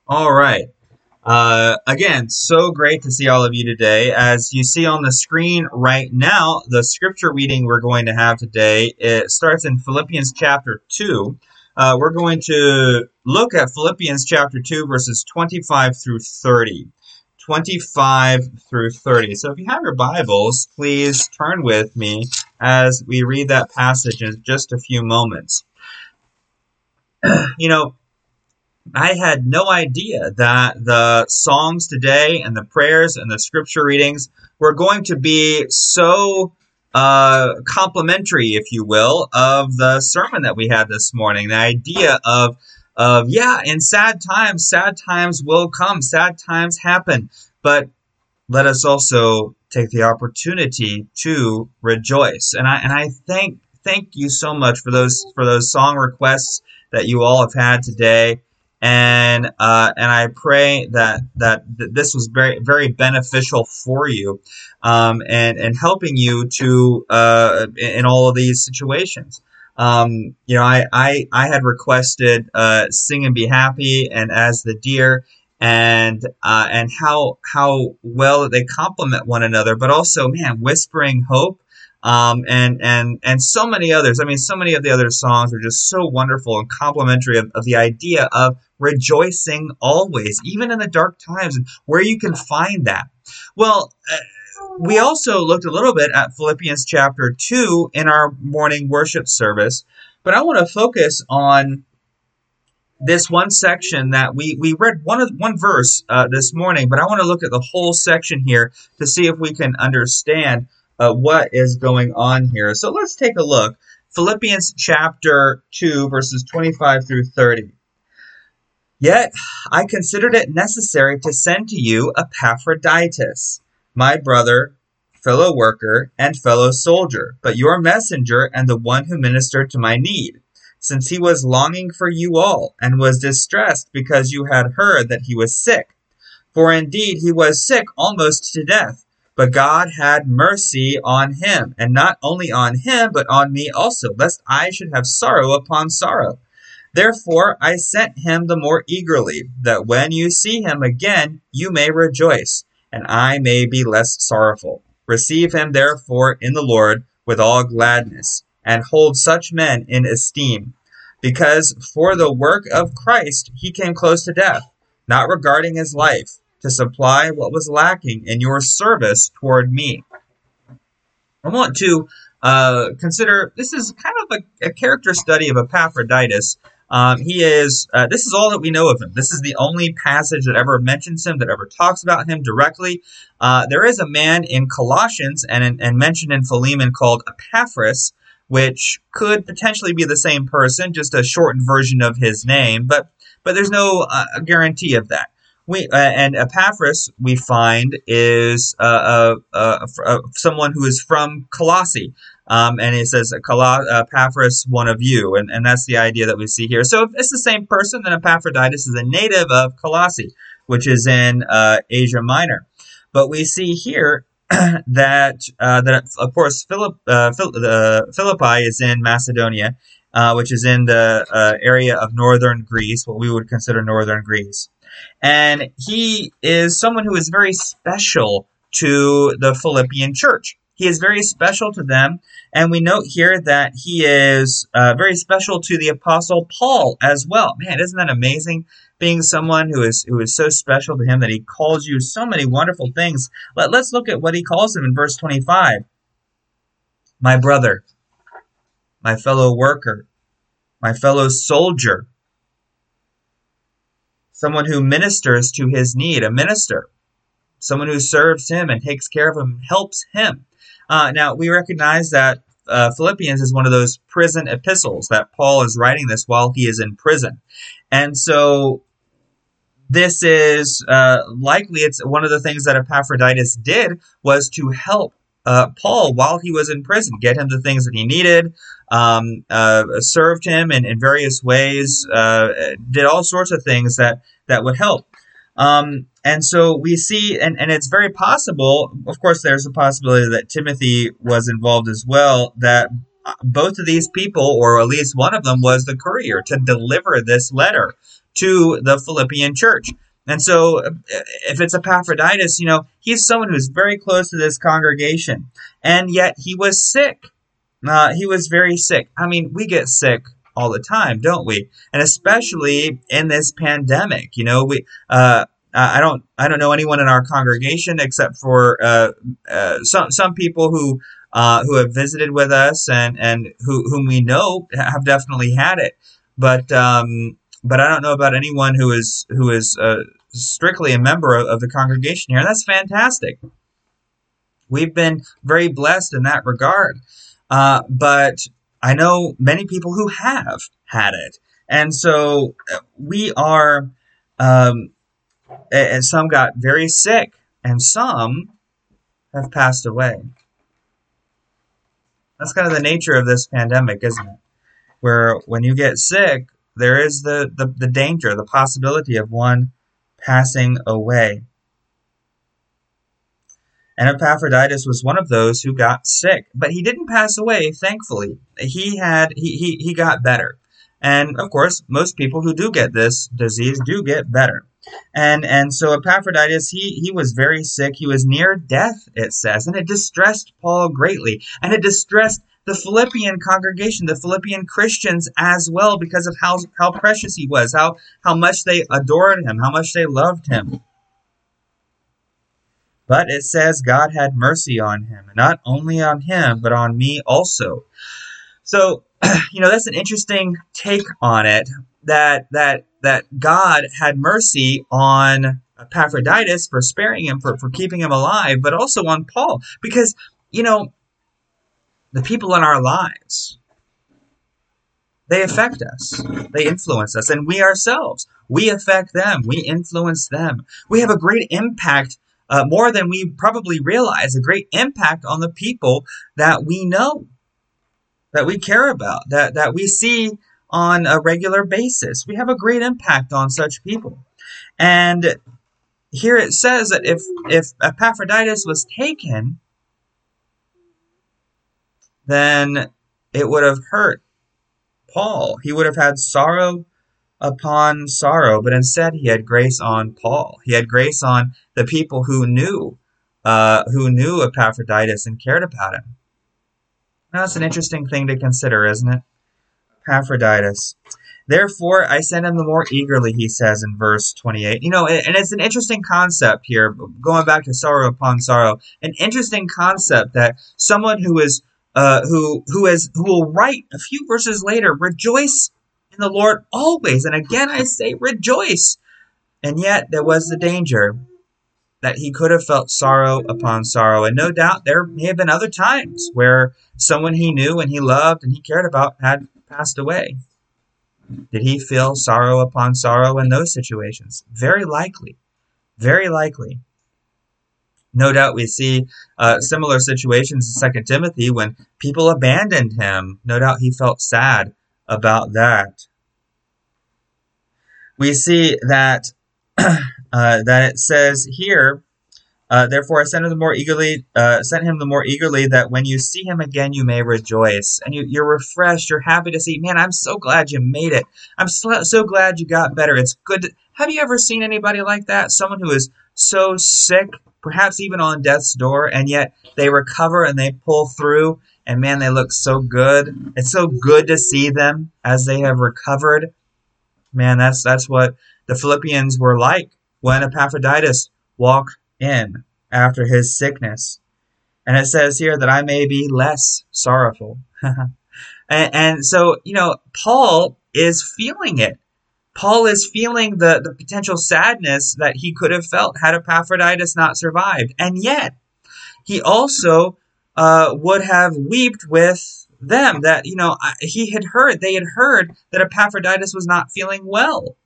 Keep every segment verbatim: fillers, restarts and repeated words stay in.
All right. Uh, again, so great to see all of you today. As you see on the screen right now, the scripture reading we're going to have today, it starts in Philippians chapter two. Uh, we're going to look at Philippians chapter two, verses twenty-five through thirty. twenty-five through thirty. So if you have your Bibles, please turn with me as we read that passage in just a few moments. You know, I had no idea that the songs today and the prayers and the scripture readings were going to be so uh, complimentary, if you will, of the sermon that we had this morning. The idea of, of yeah, in sad times, sad times will come, sad times happen, but let us also take the opportunity to rejoice. And I and I thank thank you so much for those for those song requests that you all have had today. And uh, and I pray that that th- this was very very beneficial for you, um, and and helping you to uh, in, in all of these situations. Um, you know, I, I I had requested uh, "Sing and Be Happy" and "As the Deer," and uh, and how how well they complement one another, but also, man, "Whispering Hope." Um, and, and, and so many others. I mean, so many of the other songs are just so wonderful and complimentary of, of the idea of rejoicing always, even in the dark times, and where you can find that. Well, uh, we also looked a little bit at Philippians chapter two in our morning worship service, but I want to focus on this one section that we, we read one one verse uh, this morning, but I want to look at the whole section here to see if we can understand Uh, what is going on here. So let's take a look. Philippians chapter two, verses twenty-five through thirty. Yet I considered it necessary to send to you Epaphroditus, my brother, fellow worker, and fellow soldier, but your messenger and the one who ministered to my need, since he was longing for you all, and was distressed because you had heard that he was sick. For indeed he was sick almost to death. But God had mercy on him, and not only on him, but on me also, lest I should have sorrow upon sorrow. Therefore I sent him the more eagerly, that when you see him again, you may rejoice, and I may be less sorrowful. Receive him therefore in the Lord with all gladness, and hold such men in esteem, because for the work of Christ he came close to death, not regarding his life, to supply what was lacking in your service toward me. I want to uh, consider, this is kind of a, a character study of Epaphroditus. Um, he is, uh, this is all that we know of him. This is the only passage that ever mentions him, that ever talks about him directly. Uh, there is a man in Colossians and, and mentioned in Philemon called Epaphras, which could potentially be the same person, just a shortened version of his name, but, but there's no uh, guarantee of that. We uh, and Epaphras, we find, is uh, uh, uh, uh, someone who is from Colossae. Um, and it says, Epaphras, one of you. And, and that's the idea that we see here. So if it's the same person, then Epaphroditus is a native of Colossae, which is in uh, Asia Minor. But we see here that, uh, that of course, Philip, uh, Phil, uh, Philippi is in Macedonia, uh, which is in the uh, area of northern Greece, what we would consider northern Greece. And he is someone who is very special to the Philippian church. He is very special to them. And we note here that he is uh, very special to the Apostle Paul as well. Man, isn't that amazing? Being someone who is who is so special to him that he calls you so many wonderful things. Let, let's look at what he calls him in verse twenty-five. My brother, my fellow worker, my fellow soldier. Someone who ministers to his need, a minister. Someone who serves him and takes care of him, helps him. Uh, now, we recognize that uh, Philippians is one of those prison epistles, that Paul is writing this while he is in prison. And so this is uh, likely, it's one of the things that Epaphroditus did was to help uh, Paul while he was in prison, get him the things that he needed, um, uh, served him in, in various ways, uh, did all sorts of things that, that would help. Um, and so we see, and, and it's very possible, of course, there's a possibility that Timothy was involved as well, that both of these people, or at least one of them, was the courier to deliver this letter to the Philippian church. And so if it's Epaphroditus, you know, he's someone who's very close to this congregation. And yet he was sick. Uh, he was very sick. I mean, we get sick all the time, don't we? And especially in this pandemic, you know, we, uh, I don't, I don't know anyone in our congregation except for, uh, uh, some, some people who, uh, who have visited with us and, and who, whom we know have definitely had it. But, um, but I don't know about anyone who is, who is, uh, strictly a member of, of the congregation here. And that's fantastic. We've been very blessed in that regard. Uh, but I know many people who have had it. And so we are, um, and some got very sick, and some have passed away. That's kind of the nature of this pandemic, isn't it? Where when you get sick, there is the, the, the danger, the possibility of one passing away. And Epaphroditus was one of those who got sick, but he didn't pass away, thankfully. He had he, he, he got better. And of course, most people who do get this disease do get better. And and so Epaphroditus, he, he was very sick. He was near death, it says, and it distressed Paul greatly. And it distressed the Philippian congregation, the Philippian Christians as well, because of how, how precious he was, how, how much they adored him, how much they loved him. But it says God had mercy on him, and not only on him, but on me also. So, you know, that's an interesting take on it, that that that God had mercy on Epaphroditus for sparing him, for, for keeping him alive, but also on Paul. Because, you know, the people in our lives, they affect us. They influence us. And we ourselves, we affect them. We influence them. We have a great impact, uh, more than we probably realize, a great impact on the people that we know, that we care about, that, that we see on a regular basis. We have a great impact on such people. And here it says that if, if Epaphroditus was taken, then it would have hurt Paul. He would have had sorrow upon sorrow, but instead he had grace on Paul. He had grace on the people who knew, uh, who knew Epaphroditus and cared about him. Now, that's an interesting thing to consider, isn't it? Epaphroditus. Therefore, I sent him the more eagerly, he says in verse twenty-eight. You know, and it's an interesting concept here, going back to sorrow upon sorrow. An interesting concept that someone who is, uh, who who is who will write a few verses later, rejoice in the Lord always. And again, I say rejoice. And yet there was the danger that he could have felt sorrow upon sorrow. And no doubt there may have been other times where someone he knew and he loved and he cared about had passed away. Did he feel sorrow upon sorrow in those situations? Very likely. Very likely. No doubt we see uh, similar situations in Second Timothy when people abandoned him. No doubt he felt sad about that. We see that uh, that it says here, uh, therefore I sent him the more eagerly, uh, sent him the more eagerly, that when you see him again you may rejoice, and you, you're refreshed. You're happy to see. Man, I'm so glad you made it. I'm so, so glad you got better. It's good. To, have you ever seen anybody like that? Someone who is so sick, perhaps even on death's door, and yet they recover and they pull through. And man, they look so good. It's so good to see them as they have recovered. Man, that's that's what the Philippians were like when Epaphroditus walked in after his sickness. And it says here that I may be less sorrowful. and, and so, you know, Paul is feeling it. Paul is feeling the, the potential sadness that he could have felt had Epaphroditus not survived. And yet, he also uh, would have wept with them, that, you know, he had heard, they had heard that Epaphroditus was not feeling well.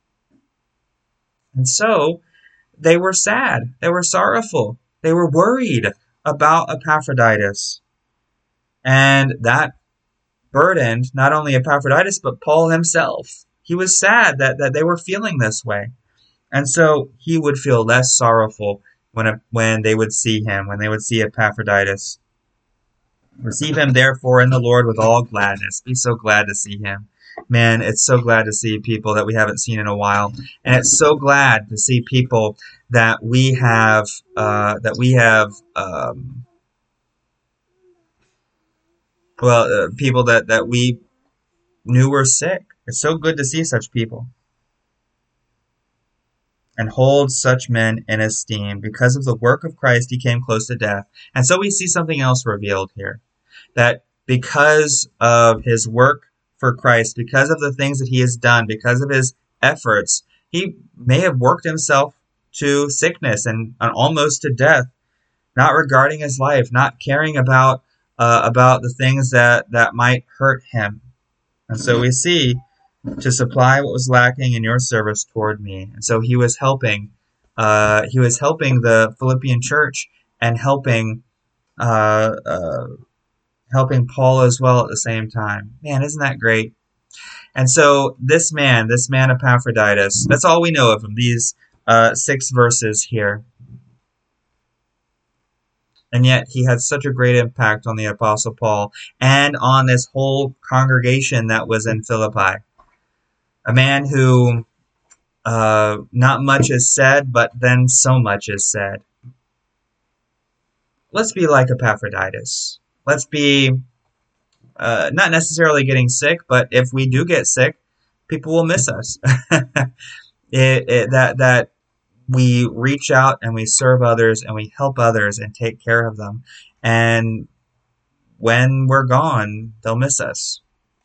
And so they were sad. They were sorrowful. They were worried about Epaphroditus. And that burdened not only Epaphroditus, but Paul himself. He was sad that, that they were feeling this way. And so he would feel less sorrowful when, when they would see him, when they would see Epaphroditus. Receive him, therefore, in the Lord with all gladness. Be so glad to see him. Man, it's so glad to see people that we haven't seen in a while, and it's so glad to see people that we have uh, that we have um, well, uh, people that that we knew were sick. It's so good to see such people and hold such men in esteem. Because of the work of Christ, he came close to death. And so we see something else revealed here, that because of his work for Christ, because of the things that he has done, because of his efforts, he may have worked himself to sickness and, and almost to death, not regarding his life, not caring about uh, about the things that, that might hurt him. And so we see, to supply what was lacking in your service toward me. And so he was helping, uh, he was helping the Philippian church and helping, uh, uh, helping Paul as well at the same time. Man, isn't that great? And so this man, this man Epaphroditus, that's all we know of him, these uh, six verses here. And yet he had such a great impact on the Apostle Paul and on this whole congregation that was in Philippi. A man who uh, not much is said, but then so much is said. Let's be like Epaphroditus. Let's be uh, not necessarily getting sick, but if we do get sick, people will miss us. it, it, that that we reach out and we serve others and we help others and take care of them. And when we're gone, they'll miss us.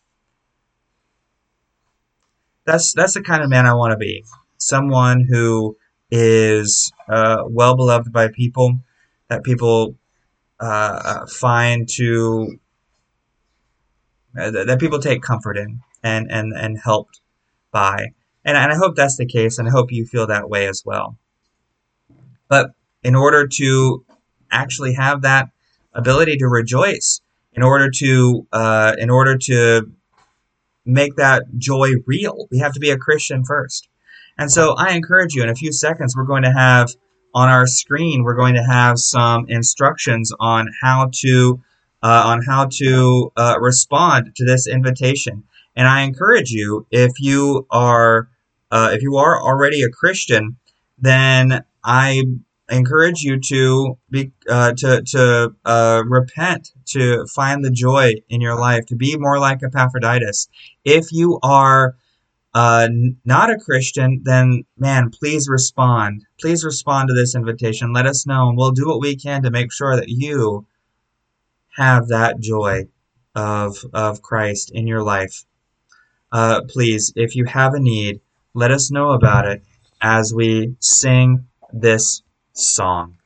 That's that's the kind of man I want to be. Someone who is uh, well beloved by people, that people uh, find to uh, that people take comfort in and and and helped by. And, and I hope that's the case, and I hope you feel that way as well. But in order to actually have that ability to rejoice, in order to uh, in order to make that joy real, we have to be a Christian first. And so I encourage you, in a few seconds, we're going to have on our screen, we're going to have some instructions on how to uh, on how to uh, respond to this invitation. And I encourage you, if you are uh, if you are already a Christian, then I encourage you to be uh, to to uh, repent, to find the joy in your life, to be more like Epaphroditus. If you are uh, not a Christian, then man, please respond. Please respond to this invitation. Let us know, and we'll do what we can to make sure that you have that joy of of Christ in your life. Uh, please, if you have a need, let us know about it as we sing this song.